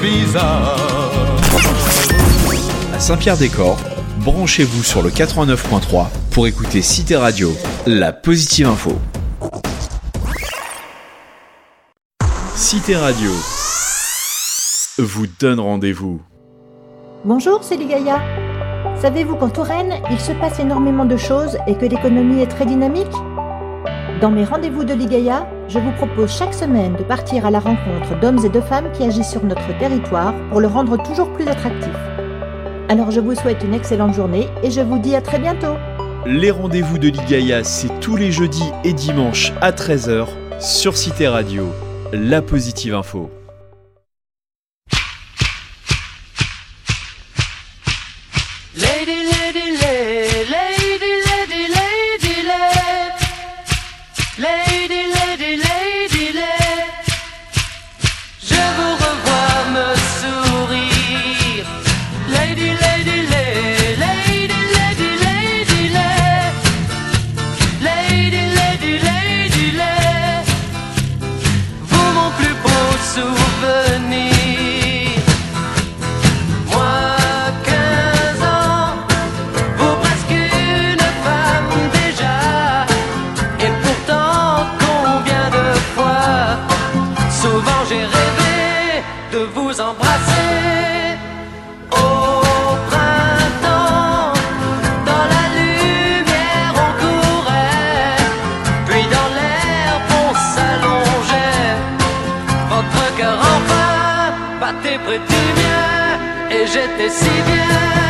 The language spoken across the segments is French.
bizarre. À Saint-Pierre-des-Corps, branchez-vous sur le 89.3 pour écouter Cité Radio, la positive info. Cité Radio vous donne rendez-vous. Bonjour, c'est Ligaya. Savez-vous qu'en Touraine, il se passe énormément de choses et que l'économie est très dynamique ? Dans mes rendez-vous de Ligaya, je vous propose chaque semaine de partir à la rencontre d'hommes et de femmes qui agissent sur notre territoire pour le rendre toujours plus attractif. Alors je vous souhaite une excellente journée et je vous dis à très bientôt. Les rendez-vous de Ligaya, c'est tous les jeudis et dimanches à 13h sur Cité Radio, la positive info. J'étais si bien.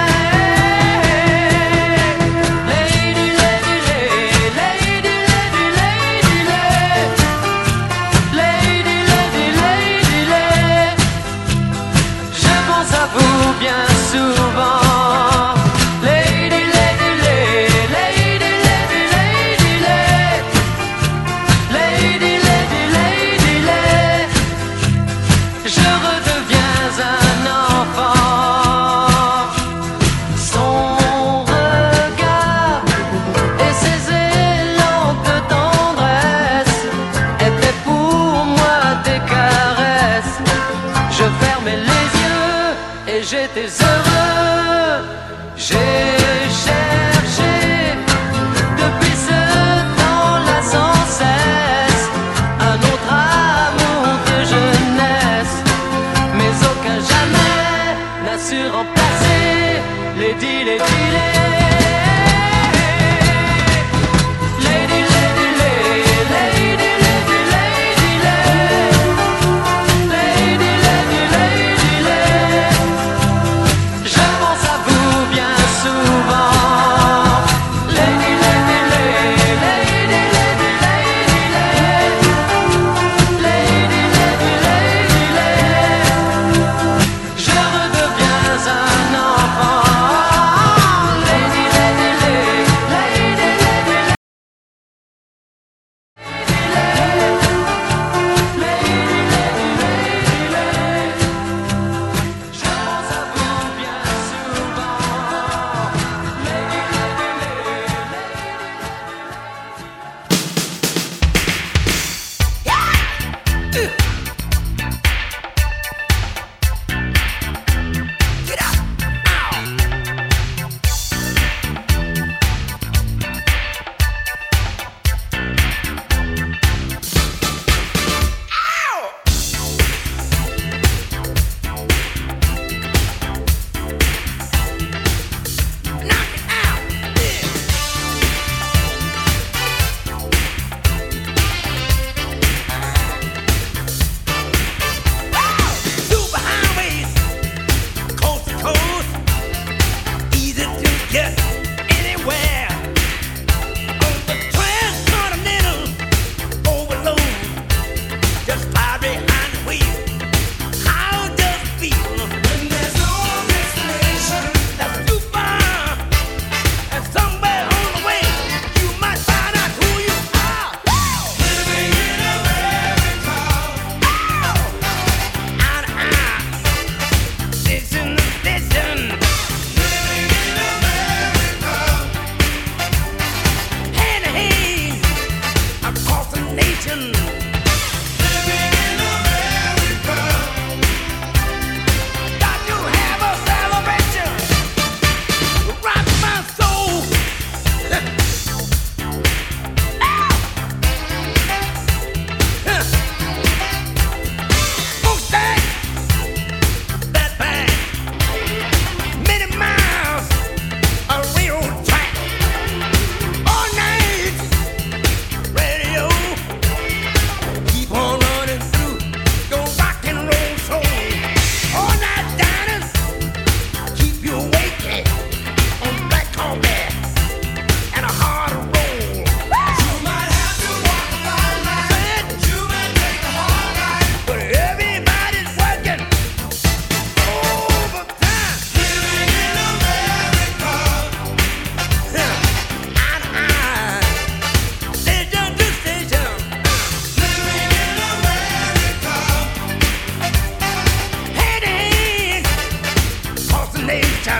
J'étais heureux, j'ai cherché depuis ce temps-là sans cesse un autre amour de jeunesse, mais aucun jamais n'a su remplacer les dealers.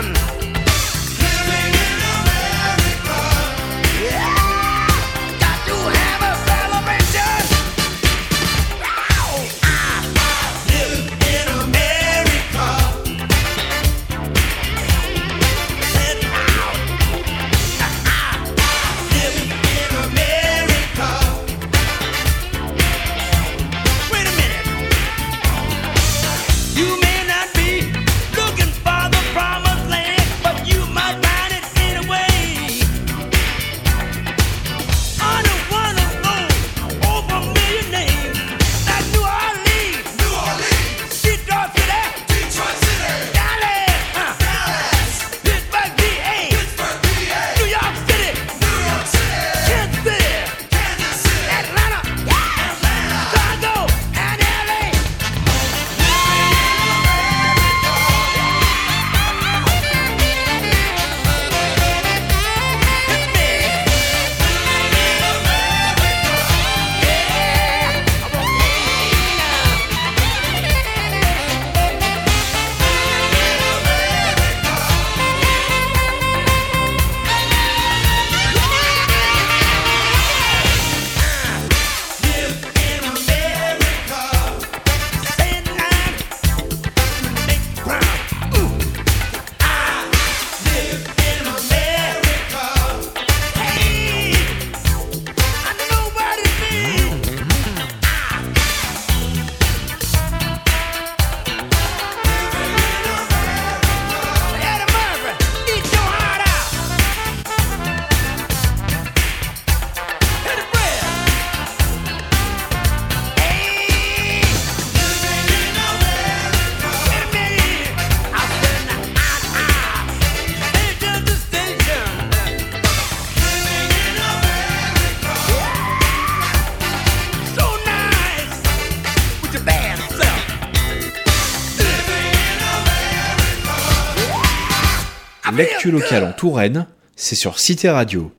L'actu locale en Touraine, c'est sur Cité Radio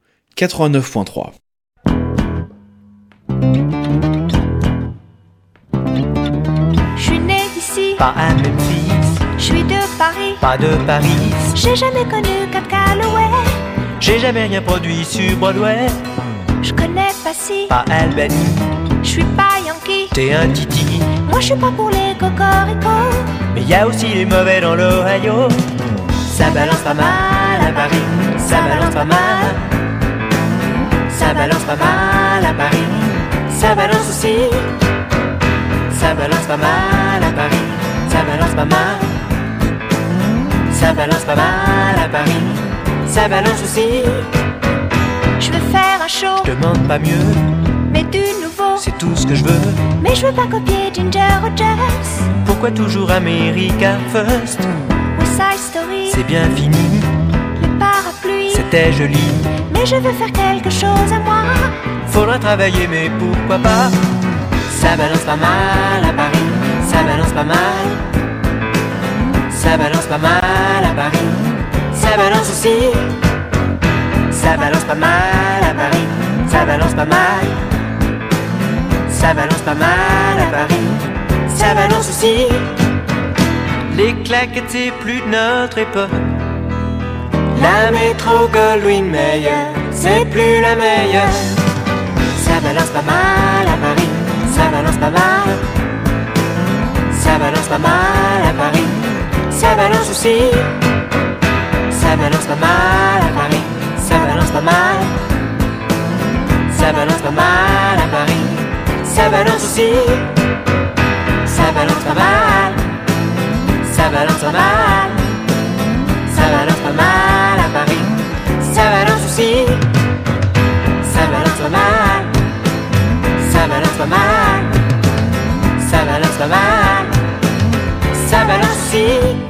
89.3. Je suis née d'ici, Pas à Memphis, je suis de Paris, pas de Paris. j'ai jamais connu Cap Calloway, J'ai jamais rien produit sur Broadway. je connais pas si, Pas Albany, je suis pas Yankee, t'es un titi. moi je suis pas pour les cocoricots. Mais y a aussi les mauvais dans l'Ohio. Ça balance pas mal à Paris, ça balance pas mal. Ça balance pas mal à Paris, ça balance aussi. Ça balance pas mal à Paris, ça balance pas mal. Ça balance pas mal à Paris, ça balance aussi. Je veux faire un show, Je demande pas mieux, mais du nouveau, c'est tout ce que je veux. mais je veux pas copier Ginger Rogers, Pourquoi toujours America First? West Side Story, C'est bien fini, les parapluies, c'était joli. mais je veux faire quelque chose à moi. Faudra travailler mais pourquoi pas. Ça balance pas mal à Paris, ça balance pas mal. Ça balance pas mal à Paris, ça balance aussi. Ça balance pas mal à Paris, ça balance pas mal. Ça balance pas mal à Paris, ça balance aussi. Les claquettes c'est plus de notre époque. La métro Goldwyn Mayer, c'est plus la meilleure. Ça balance pas mal à Paris, ça balance pas mal. Ça balance pas mal à Paris, ça balance aussi. Ça balance pas mal à Paris, ça balance pas mal. Ça balance pas mal à Paris, ça balance aussi. Ça balance pas mal, ça balance pas mal. Ça balance pas mal à Paris, ça balance aussi. Ça balance pas mal, ça balance pas mal. Ça balance pas mal, ça balance aussi.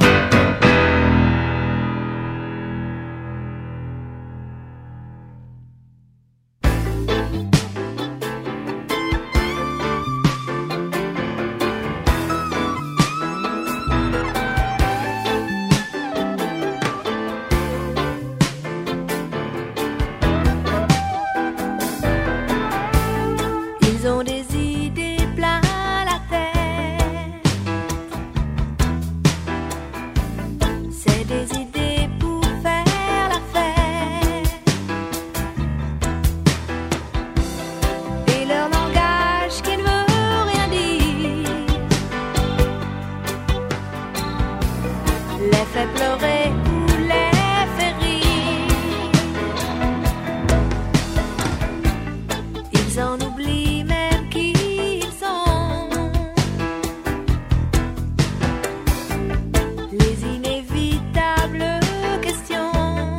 Ils ont des idées plein la tête. fait pleurer ou les fait rire. Ils en oublient même qui ils sont. Les inévitables questions.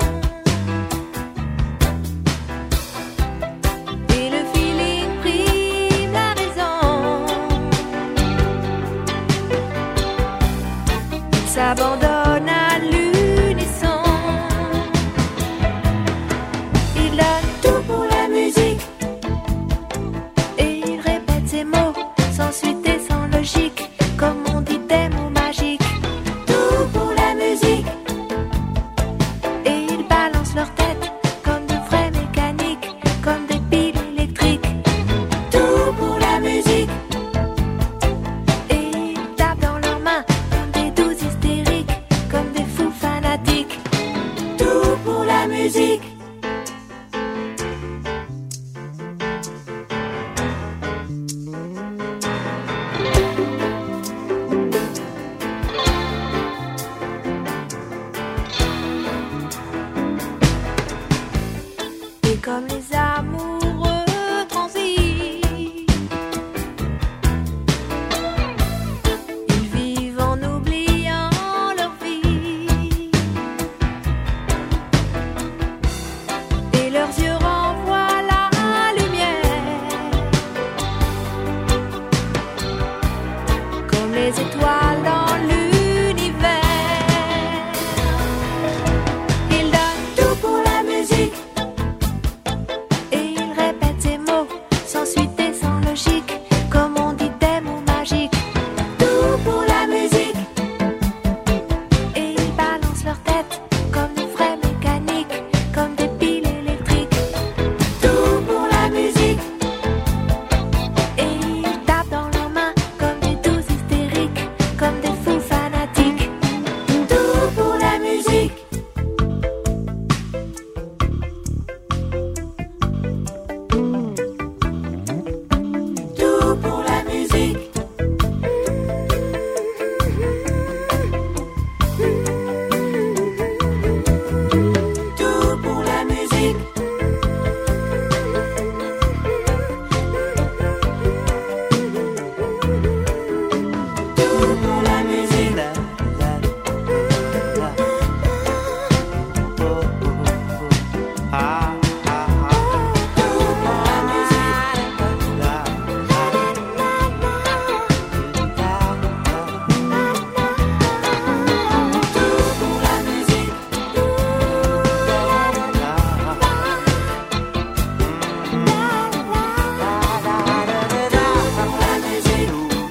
Et le feeling prime la raison. Ils s'abandonnent à l'unisson. Ils donnent tout pour la musique. Et ils répètent ces mots sans suite et sans logique, comme on dit des mots magiques. Tout pour la musique. Et ils balancent leur tête comme de vrais mécaniques, comme des piles électriques. Tout pour la musique. Et ils tapent dans leurs mains comme des douces hystériques, comme des fous fanatiques. Tout pour la musique. Et comme les amoureux transis, ils vivent en oubliant leur vie. Et leurs yeux renvoient la lumière, comme les étoiles dans l'univers. Ils donnent tout pour la musique. Et ils répètent ces mots sans suite et sans logique, comme on dit des mots magiques. Tout pour la musique. Et ils balancent leur tête comme de vrais mécaniques, comme des piles électriques. Tout pour la musique. Et ils tapent dans leurs mains comme des douces hystériques, comme des fous fanatiques. Tout pour la musique. Tout pour la musique. Tout pour la musique. Tout pour la musique. Tout pour la musique. Tout pour la musique. Pour la musique.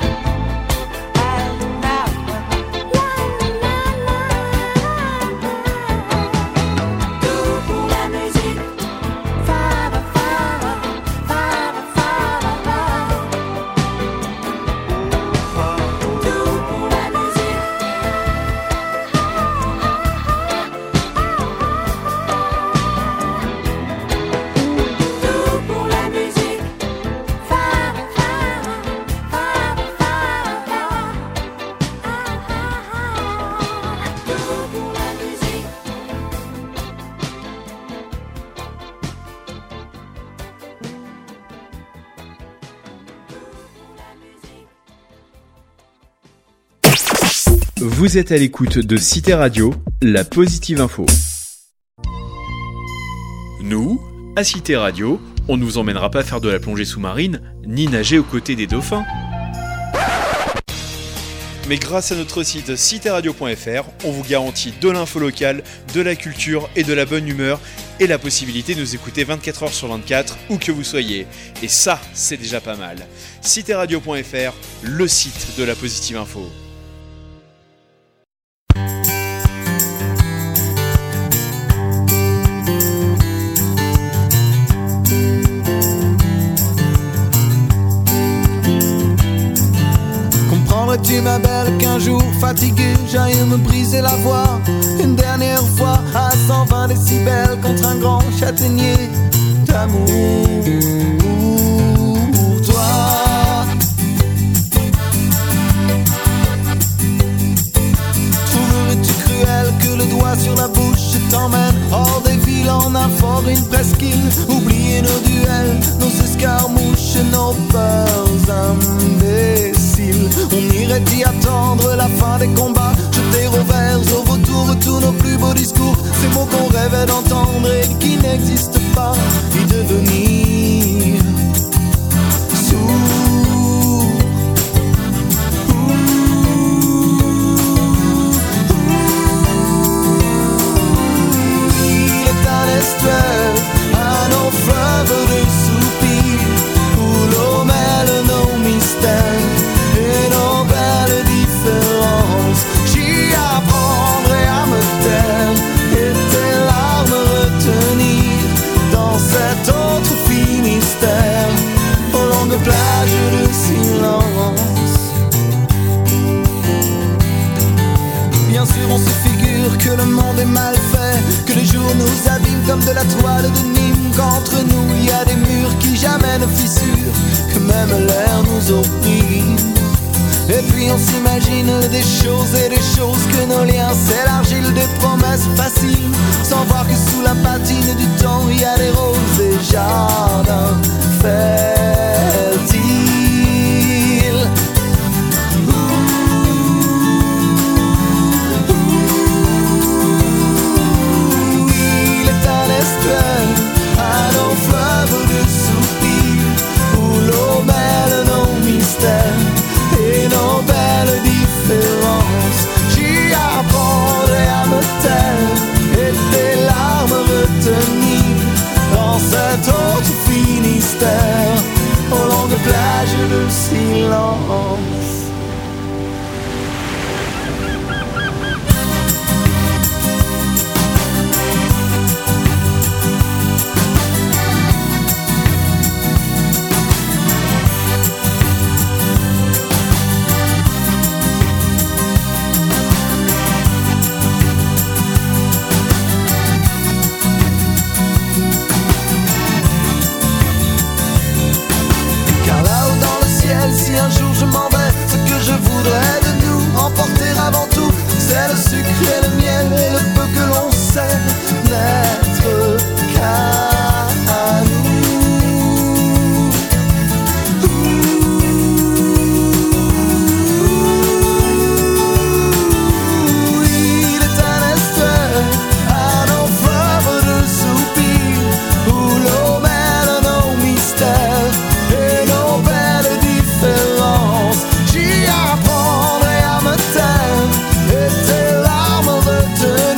Tout pour la musique. Fa fa fa fa fa fa. Tout pour la musique. Tout pour la musique. Fa fa fa fa fa. Tout pour la musique. Vous êtes à l'écoute de Cité Radio, la positive info. Nous, à Cité Radio, on ne vous emmènera pas faire de la plongée sous-marine, ni nager aux côtés des dauphins. Mais grâce à notre site citéradio.fr, on vous garantit de l'info locale, de la culture et de la bonne humeur, et la possibilité de nous écouter 24 heures sur 24, où que vous soyez. Et ça, c'est déjà pas mal. citéradio.fr, le site de la positive info. Comprendrais-tu ma belle qu'un jour fatigué j'aille me briser la voix une dernière fois à 120 décibels contre un grand châtaignier d'amour pour toi. Trouverais-tu cruel prendre une presqu'île, oublier nos duels, nos escarmouches et nos peurs imbéciles. On irait y attendre la fin des combats, jeter au vert, au vautour tous nos plus beaux discours, ces mots qu'on rêvait d'entendre et qui n'existent pas, y devenir sourd. À nos fleuves de soupirs où l'eau mêle nos mystères et nos belles différences. J'y apprendrai à me taire et tes larmes retenir dans cet autre Finistère, aux longues plages de silence. Bien sûr on se figure que le monde est mal fait, que les jours nous abîment comme de la toile de Nîmes, qu'entre nous il y a des murs qui jamais ne fissurent, que même l'air nous opprime. Et puis on s'imagine des choses et des choses, que nos liens c'est l'argile des promesses faciles, sans voir que sous la patine du temps il y a des roses et jardins fertiles. À nos fleuves de soupirs où l'eau mêle nos mystères et nos belles différences. J'y apprendrai à me taire et tes larmes retenir dans cet autre Finistère, aux longues plages de silence. Si un jour je m'en vais, ce que je voudrais de nous emporter avant tout, c'est le sucre et le miel et le peu que l'on sait n'être qu'à nous. Il est un estuaire à nos fleuves de soupirs où l'eau mêle nos mystères et nos belles différences. J'y apprendrai à me taire et tes larmes retenir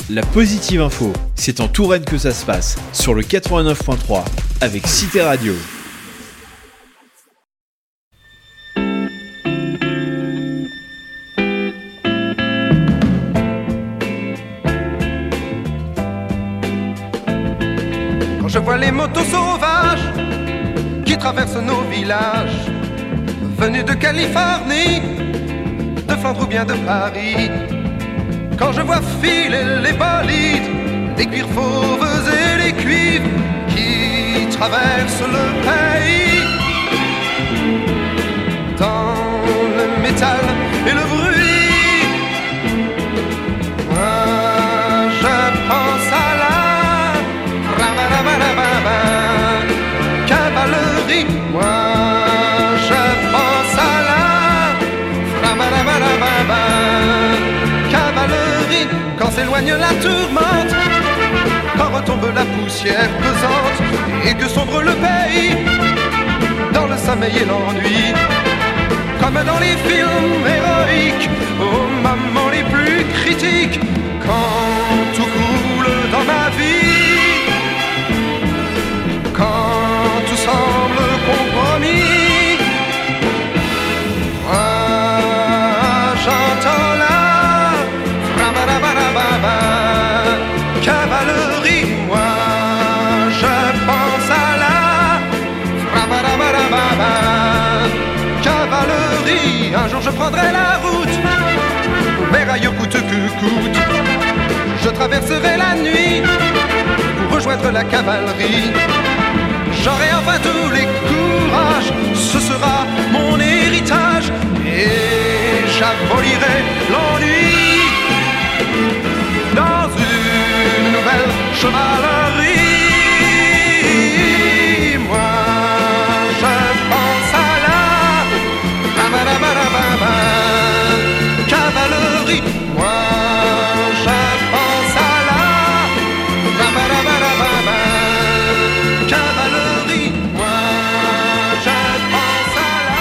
La Positive Info, c'est en Touraine que ça se passe, sur le 89.3, avec Cité Radio. Quand je vois les motos sauvages qui traversent nos villages, venus de Californie, de Flandre ou bien de Paris, quand je vois filer les bolides, les cuirs fauves et les cuivres qui traversent le pays, dans le métal et le bruit, moi je pense à la cavalerie, moi je pense à la cavalerie. Quand s'éloigne la tourmente, quand retombe la poussière pesante et que sombre le pays dans le sommeil et l'ennui, comme dans les films héroïques, aux moments les plus critiques, quand tout coule dans ma vie, quand tout semble compromis, moi j'entends la cavalerie, moi je pense à la cavalerie. Un jour je prendrai la route, mes rails coûte que coûte, je traverserai la nuit pour rejoindre la cavalerie. J'aurai enfin tous les courages, ce sera mon héritage, et j'abolirai l'ennui dans une nouvelle chevalerie. Moi je pense à la cavalerie, moi je pense à la cavalerie, moi je pense à la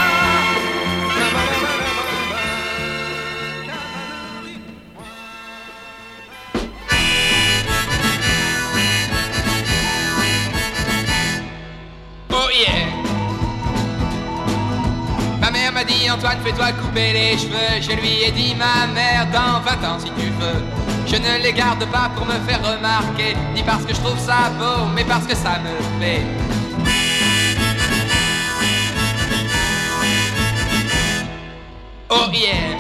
cavalerie. Oh yeah. Ma mère m'a dit Antoine, fais-toi couper les cheveux. Je lui ai dit ma mère, dans 20 ans si tu veux. Je ne les garde pas pour me faire remarquer, ni parce que je trouve ça beau, mais parce que ça me plaît. Oh yeah.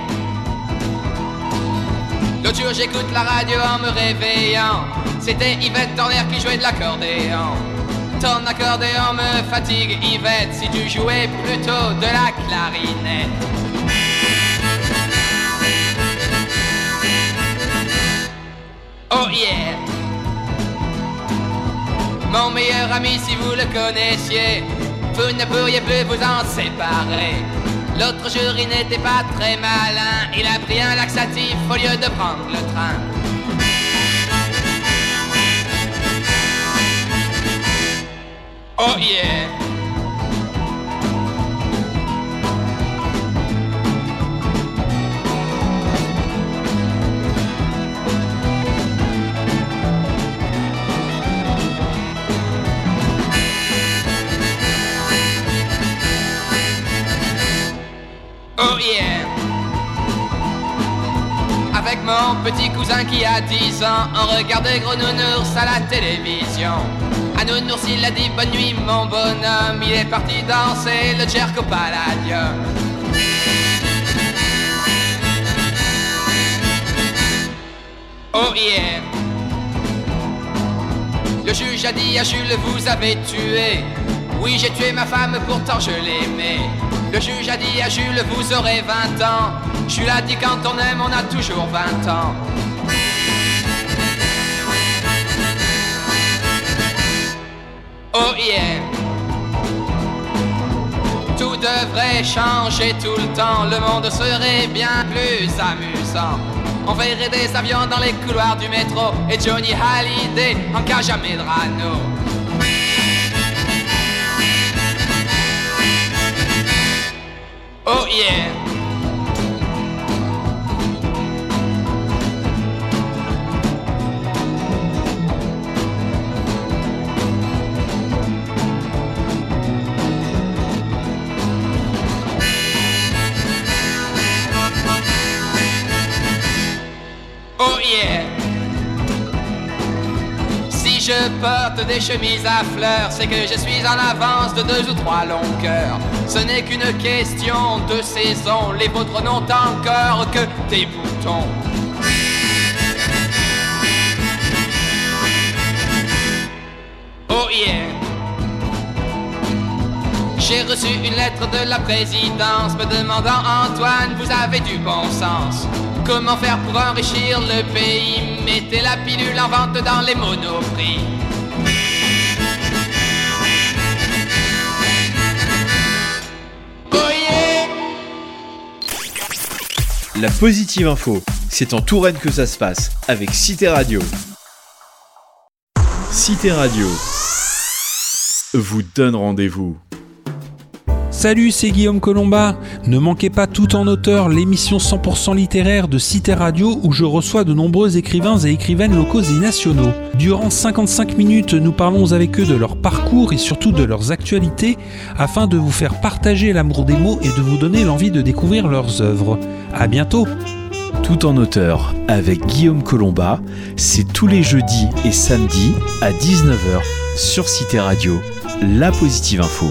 L'autre jour j'écoute la radio en me réveillant. C'était Yvette Torner qui jouait de l'accordéon. Ton accordéon me fatigue Yvette, si tu jouais plutôt de la clarinette. Oh yeah. Mon meilleur ami, si vous le connaissiez, vous ne pourriez plus vous en séparer. L'autre jour il n'était pas très malin, il a pris un laxatif au lieu de prendre le train. Oh yeah. Oh yeah. Avec mon petit cousin qui a 10 ans, on regardait Gros Nounours à la télévision. À Nounours il a dit bonne nuit mon bonhomme, il est parti danser le Jerko Palladium. Oh yeah. Le juge a dit à Jules vous avez tué. Oui j'ai tué ma femme pourtant je l'aimais. Le juge a dit à Jules vous aurez 20 ans. Jules a dit quand on aime on a toujours 20 ans. Oh yeah. Tout devrait changer tout le temps, le monde serait bien plus amusant. On verrait des avions dans les couloirs du métro et Johnny Hallyday en cage à Medrano. Oh yeah. yeah. Si je porte des chemises à fleurs, c'est que je suis en avance de 2 ou 3 longueurs. Ce n'est qu'une question de saison, les vôtres n'ont encore que des boutons. Oh yeah. J'ai reçu une lettre de la présidence me demandant Antoine, vous avez du bon sens. Comment faire pour enrichir le pays? Mettez la pilule en vente dans les monoprix. Oh yeah. La positive info, c'est en Touraine que ça se passe, avec Cité Radio. Cité Radio vous donne rendez-vous. Salut, c'est Guillaume Colomba. Ne manquez pas Tout en auteur, l'émission 100% littéraire de Cité Radio où je reçois de nombreux écrivains et écrivaines locaux et nationaux. Durant 55 minutes, nous parlons avec eux de leur parcours et surtout de leurs actualités afin de vous faire partager l'amour des mots et de vous donner l'envie de découvrir leurs œuvres. À bientôt. Tout en auteur avec Guillaume Colomba, c'est tous les jeudis et samedis à 19h sur Cité Radio, la positive info.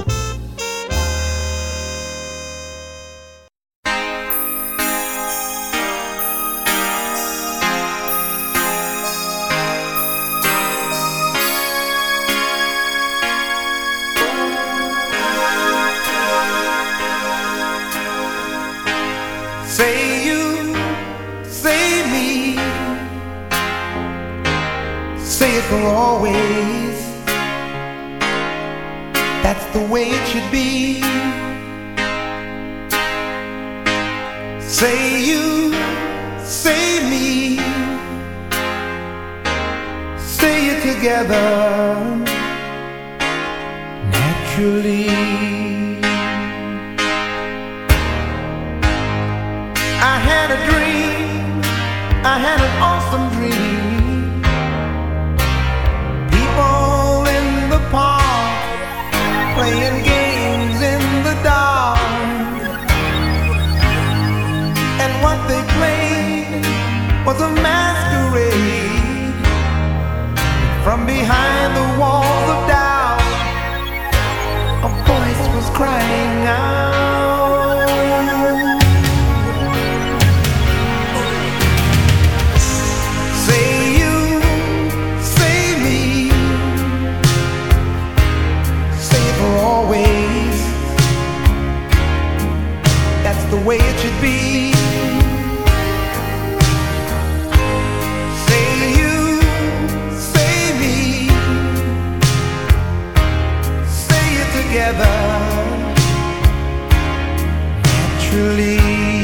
Say you, say me, say it for always. That's the way it should be. Say you, say me, say it together naturally. I had a dream, I had an awesome dream. People in the park, playing games in the dark. And what they played was a masquerade. From behind the walls of doubt, a voice was crying out. The way it should be. Say you, say me, say it together naturally.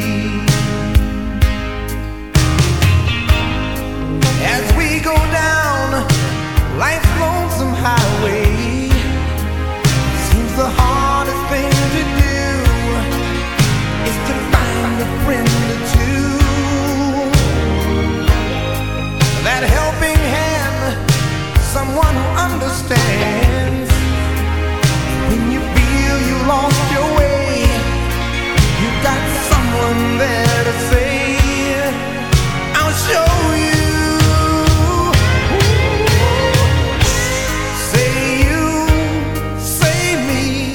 As we go down life's lonesome highway, seems the hardest thing to do is to find a friend or two. That helping hand, someone who understands. When you feel you lost your way, you got someone there to say, I'll show you. Say you, say me,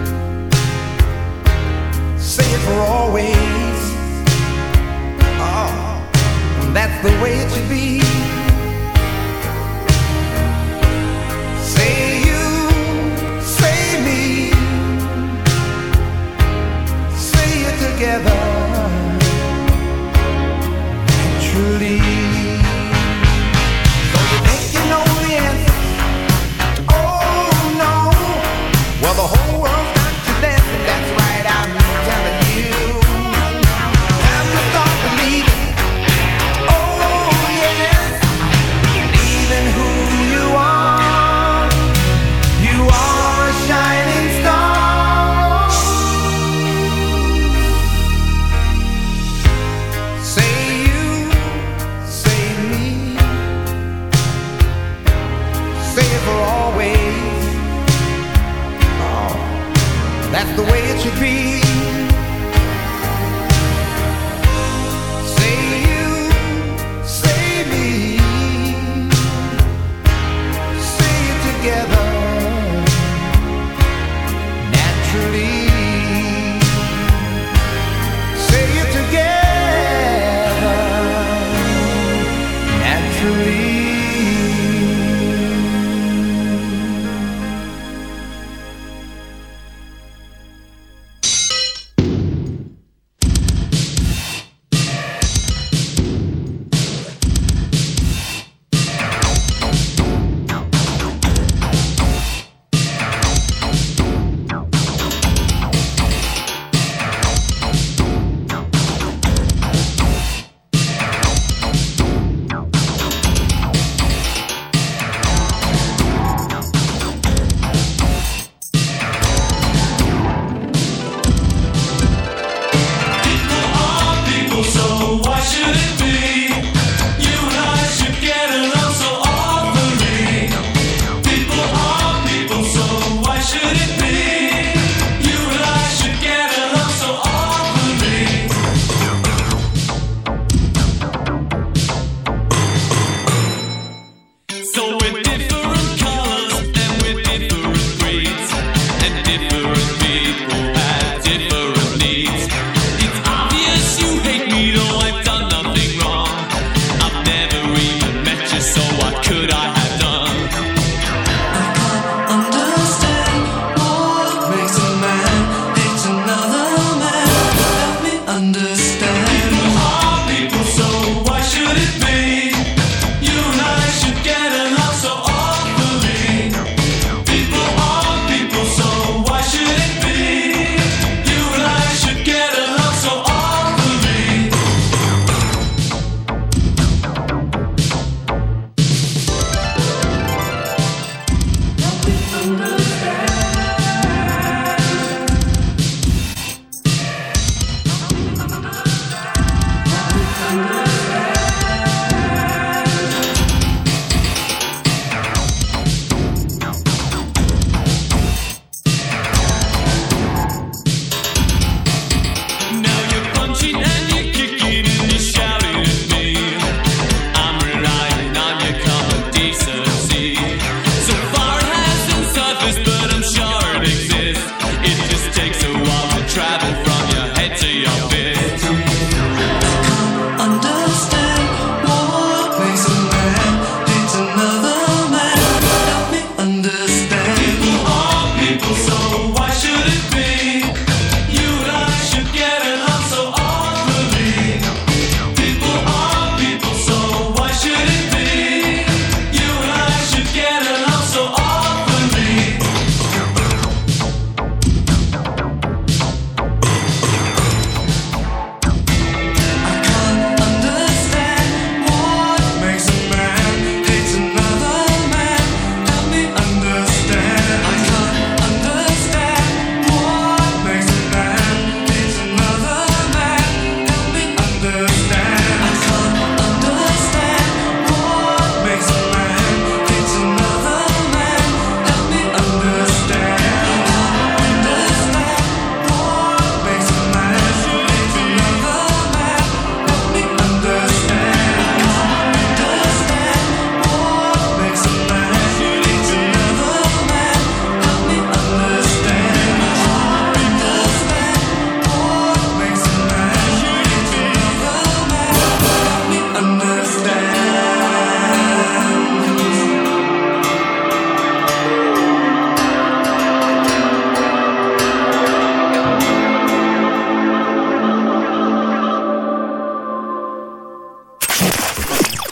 say it for always. Oh, that's the way it should be. Say you, say me, say it together naturally. So you think you know the answer? Oh no. Well, the whole world's got you dancing. That's right, I'm telling you. Time to start believing. Oh yes.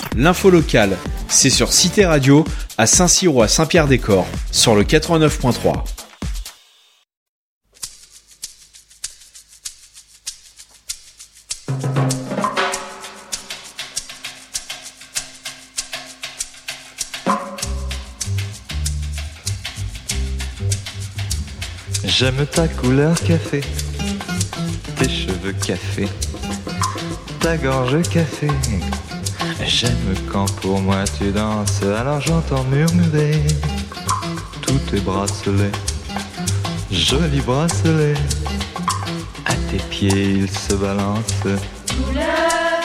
L'info locale, c'est sur Cité Radio, à Saint-Cyr ou à Saint-Pierre-des-Corps, sur le 89.3. J'aime ta couleur café, tes cheveux café, ta gorge café. J'aime quand pour moi tu danses, alors j'entends murmurer tous tes bracelets, jolis bracelets. À tes pieds ils se balancent. Couleur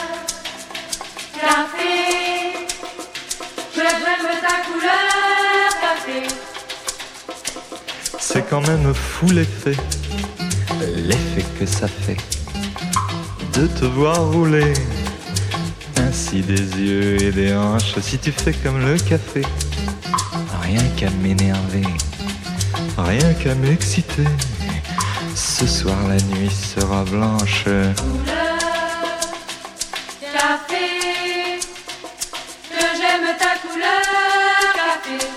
café, j'aime ta couleur café. C'est quand même fou l'effet que ça fait de te voir rouler ainsi des yeux et des hanches. Si tu fais comme le café, rien qu'à m'énerver, rien qu'à m'exciter. Ce soir la nuit sera blanche. Couleur café, que j'aime ta couleur café.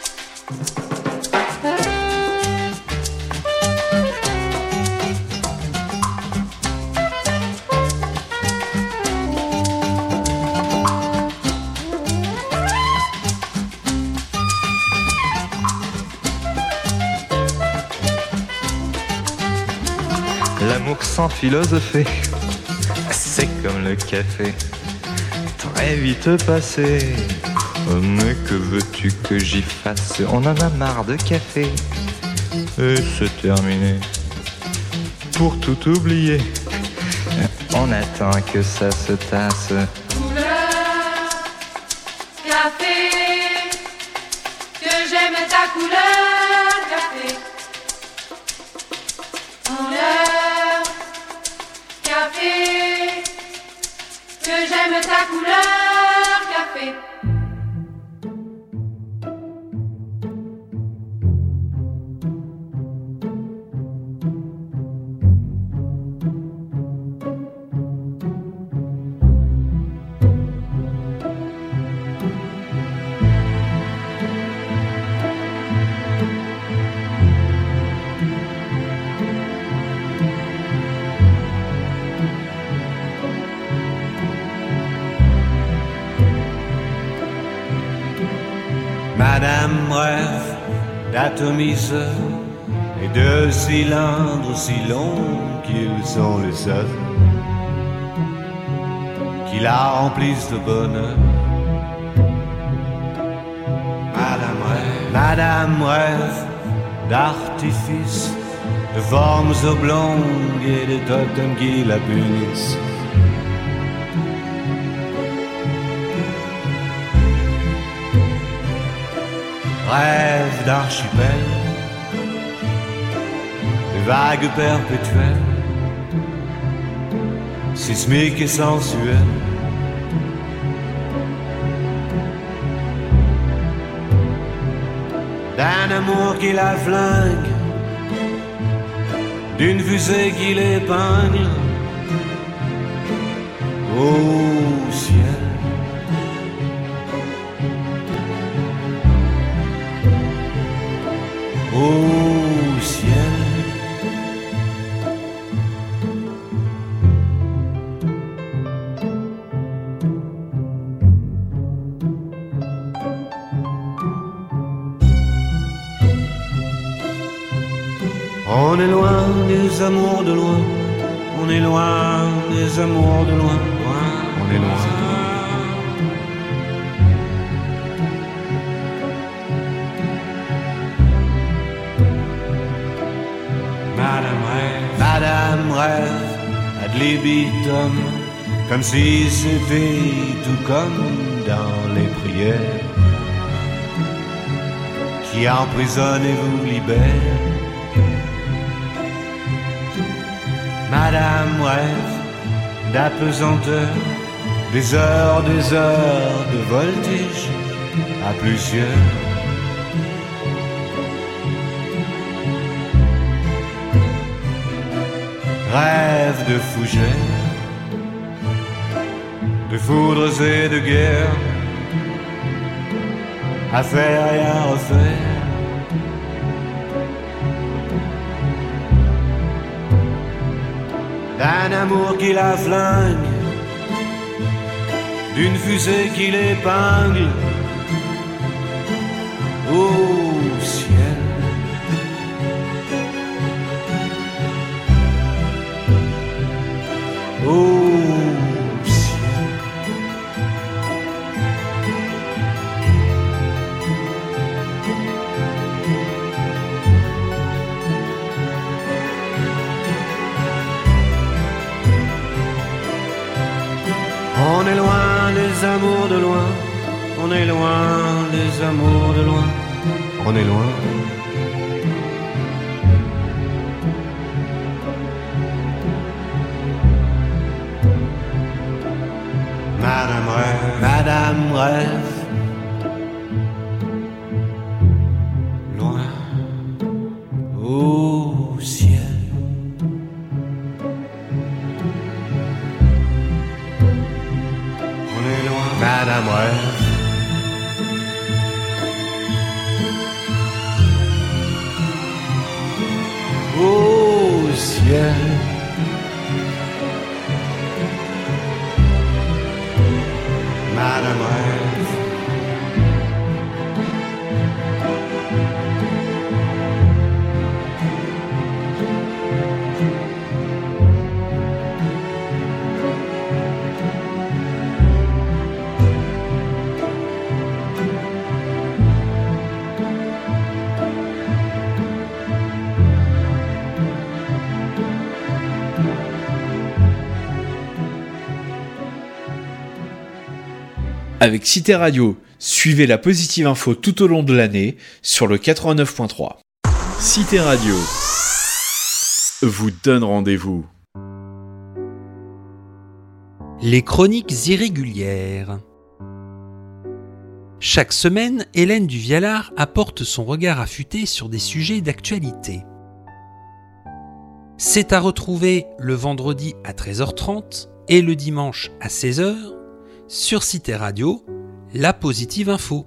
L'amour sans philosopher, c'est comme le café, très vite passé. Mais que veux-tu que j'y fasse? On en a marre de café, et c'est terminé. Pour tout oublier, on attend que ça se tasse. Couleur café, que j'aime ta couleur café. Couleur café, que j'aime ta couleur café. Madame rêve d'atomiseurs et de cylindres si longs qu'ils sont les seuls qui la remplissent de bonheur. Madame rêve d'artifices, de formes oblongues et de totems qui la punissent. Rêve d'archipel, de vagues perpétuelles, sismiques et sensuelles. D'un amour qui la flingue, d'une fusée qui l'épingle au ciel. Au ciel. On est loin des amours de loin, on est loin des amours de loin, loin, on est loin. Madame rêve ad libitum, comme si c'était tout comme dans les prières qui emprisonnent et vous libèrent. Madame rêve d'apesanteur, des heures de voltige à plusieurs. Rêve de fougères, de foudres et de guerre, à faire et à refaire. D'un amour qui la flingue, d'une fusée qui l'épingle au ciel. Au ciel. On est loin des amours de loin, on est loin des amours de loin, on est loin. Madame rêve, Madame rêve, loin au ciel. On est loin, Madame rêve. Au ciel. Madame rêve. Avec Cité Radio, suivez la positive info tout au long de l'année sur le 89.3. Cité Radio vous donne rendez-vous. Les chroniques irrégulières. Chaque semaine, Hélène Duvialard apporte son regard affûté sur des sujets d'actualité. C'est à retrouver le vendredi à 13h30 et le dimanche à 16h sur Cité Radio, la positive info.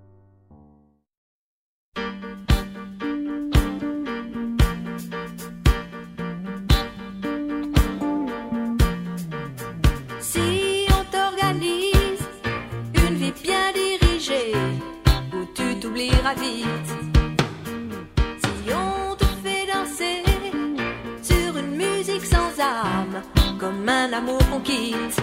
Si on t'organise une vie bien dirigée, où tu t'oublieras vite. Si on te fait danser sur une musique sans âme, comme un amour qu'on quitte.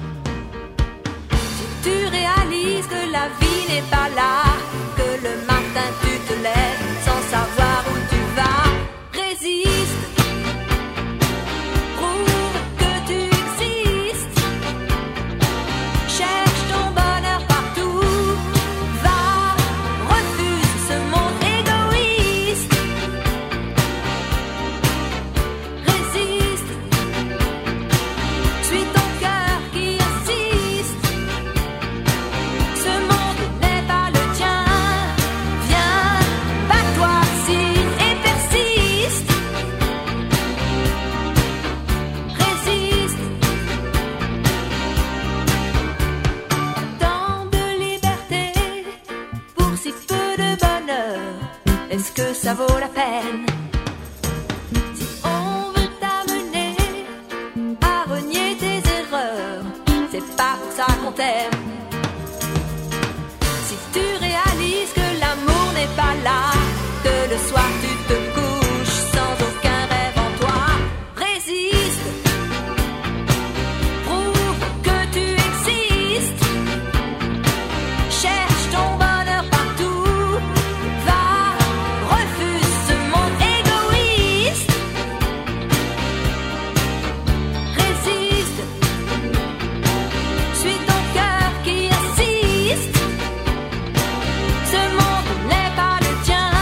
Tu réalises que la vie n'est pas là, que le matin tu te lèves sans savoir où tu vas. Résiste, prouve que tu existes, cherche ton bonheur partout, va, refuse ce monde égoïste. Résiste, suis ton cœur qui insiste. Ce monde n'est pas le tien. Viens, bats-toi, signe et persiste. Résiste. Tant de liberté pour si peu de bonheur. Est-ce que ça vaut la peine? Si on veut t'amener à renier tes erreurs, c'est pas pour ça qu'on t'aime. Si tu réalises que l'amour n'est pas là, que le soir tu te couches sans aucun rêve en toi, résiste, prouve que tu existes, cherche ton bonheur partout, va, refuse ce monde égoïste, résiste, suis ton cœur qui insiste. Ce monde n'est pas le tien.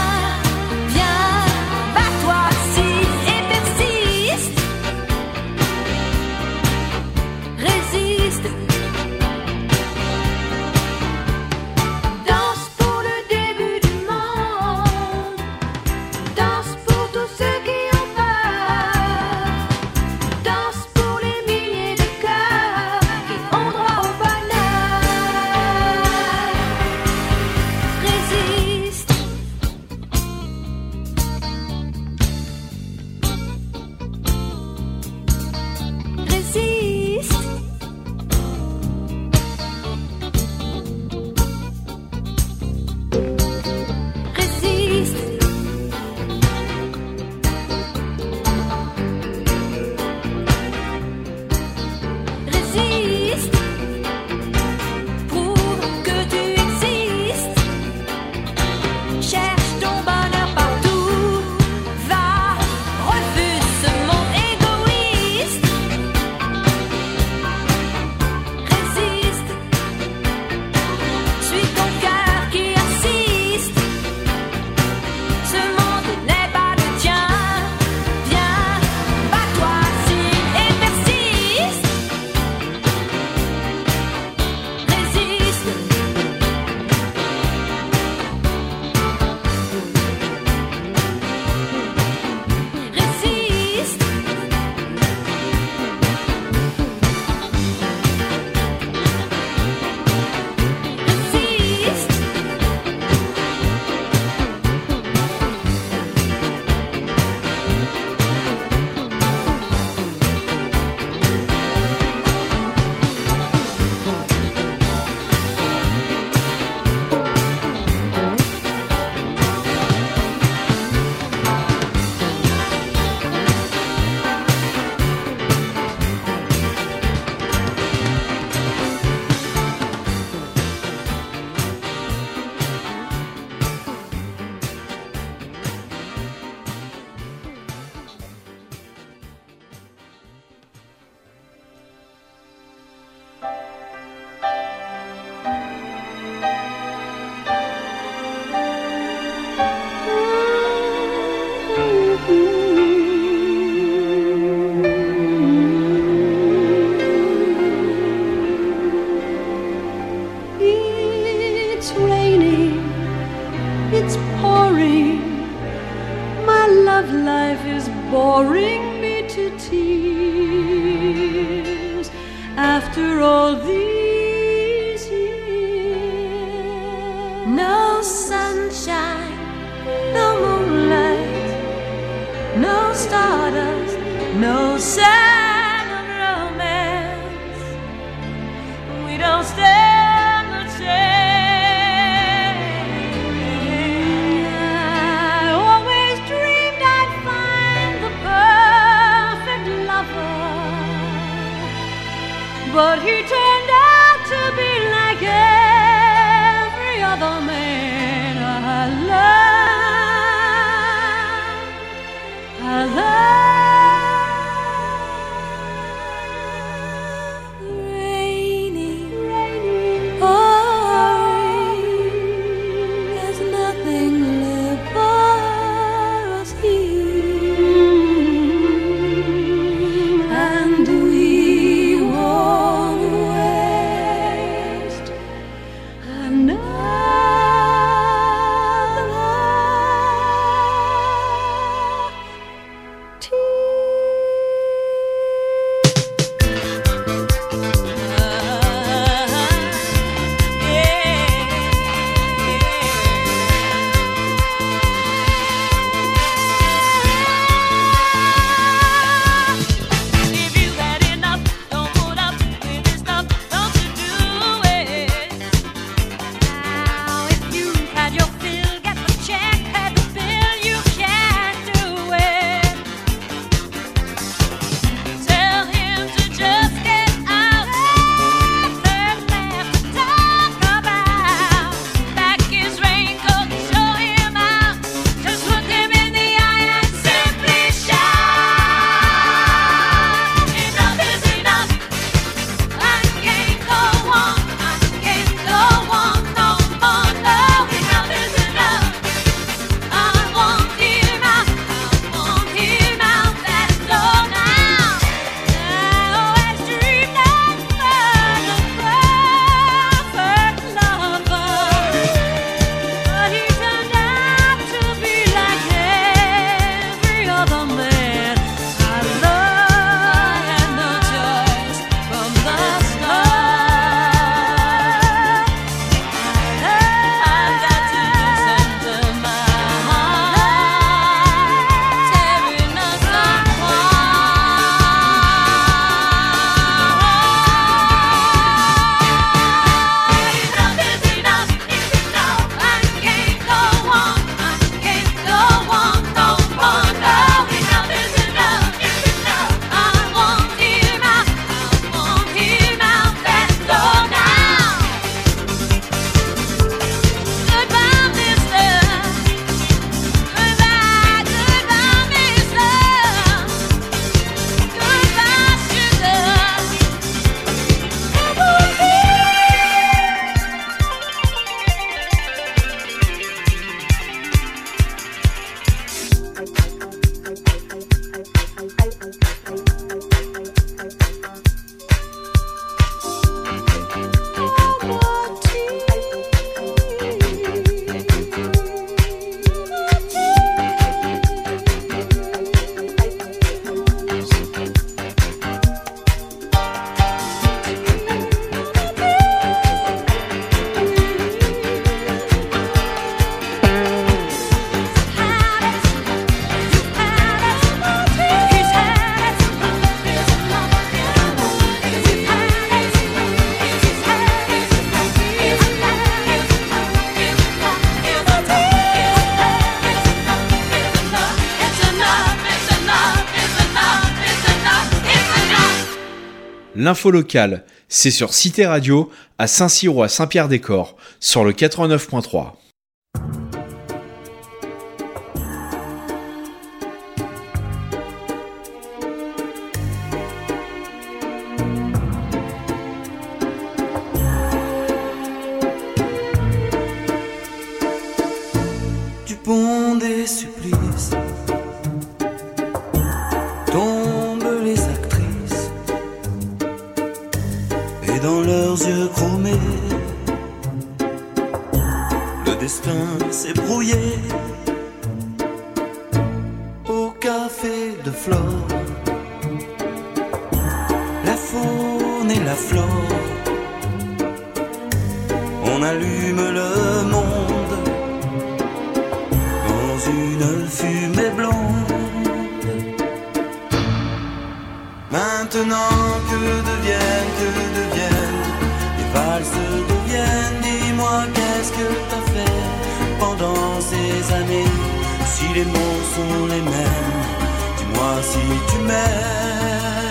It's raining, it's pouring. My love life is boring me to tears. After all these years, no sunshine, no moonlight, no stardust, no sign of romance. We don't stand a chance. I always dreamed I'd find the perfect lover, but he turned out to be like every other man I love. Raining, pouring. There's nothing left for us here, and we won't waste L'info locale, c'est sur Cité Radio, à Saint-Cyr ou à Saint-Pierre-des-Corps, sur le 89.3. Du pont des supplices tombent les actrices, et dans leurs yeux chromés destin s'est brouillé au café de Flore. La faune et la flore, on allume le monde dans une fumée blonde. Maintenant que deviennent les valses deviennent. Dis-moi qu'est-ce que t'as fait pendant ces années? Si les mots sont les mêmes, dis-moi si tu m'aimes.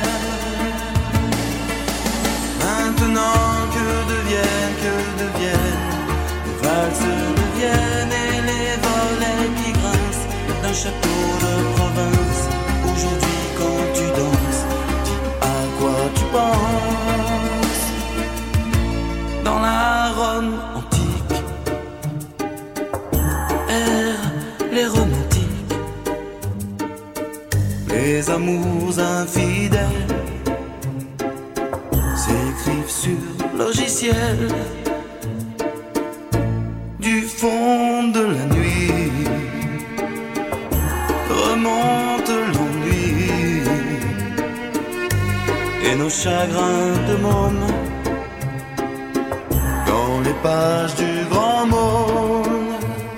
Maintenant que deviennent les valses deviennent et les volets qui grincent d'un château de province. Aujourd'hui quand tu danses, dis à quoi tu penses. Dans la Rome antique errent les romantiques, les amours infidèles s'écrivent sur logiciel. Du fond de la nuit remonte l'ennui et nos chagrins de môme dans les pages du grand monde.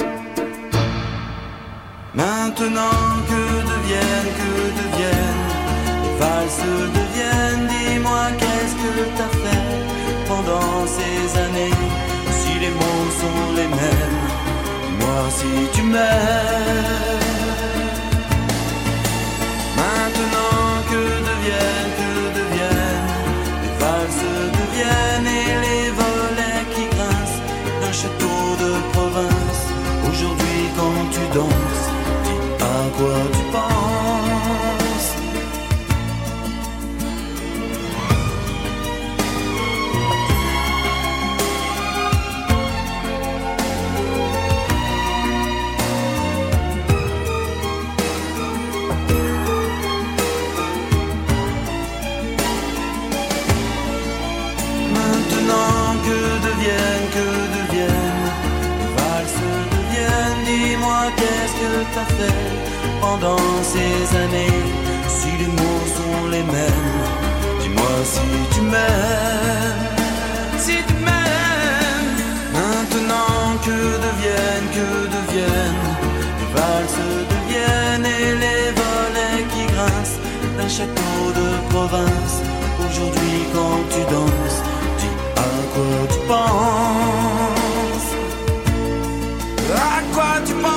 Maintenant que deviennent les valses deviennent. Dis-moi qu'est-ce que t'as fait pendant ces années? Si les mots sont les mêmes, dis-moi si tu m'aimes. Maintenant que deviennent les valses deviennent et les volets qui grincent d'un château de province. Aujourd'hui quand tu danses, dis à quoi tu penses. Maintenant que deviennent les valses deviennent. Dis-moi qu'est-ce que t'as fait pendant ces années? Si les mots sont les mêmes, dis-moi si tu m'aimes. Si tu m'aimes. Maintenant que deviennent les valses deviennent et les volets qui grincent d'un château de province. Aujourd'hui quand tu danses, dis à quoi tu penses. À quoi tu penses.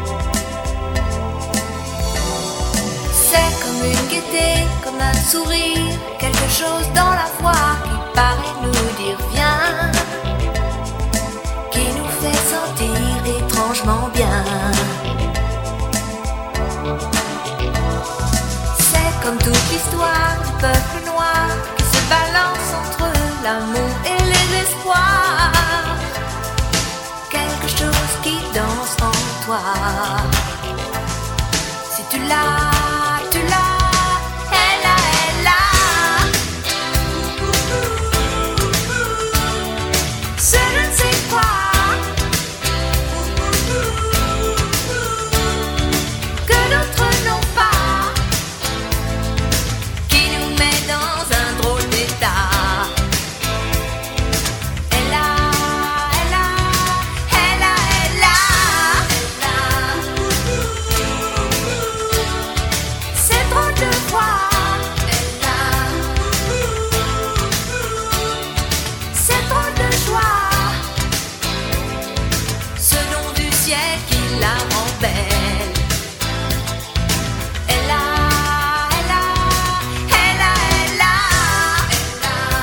Sourire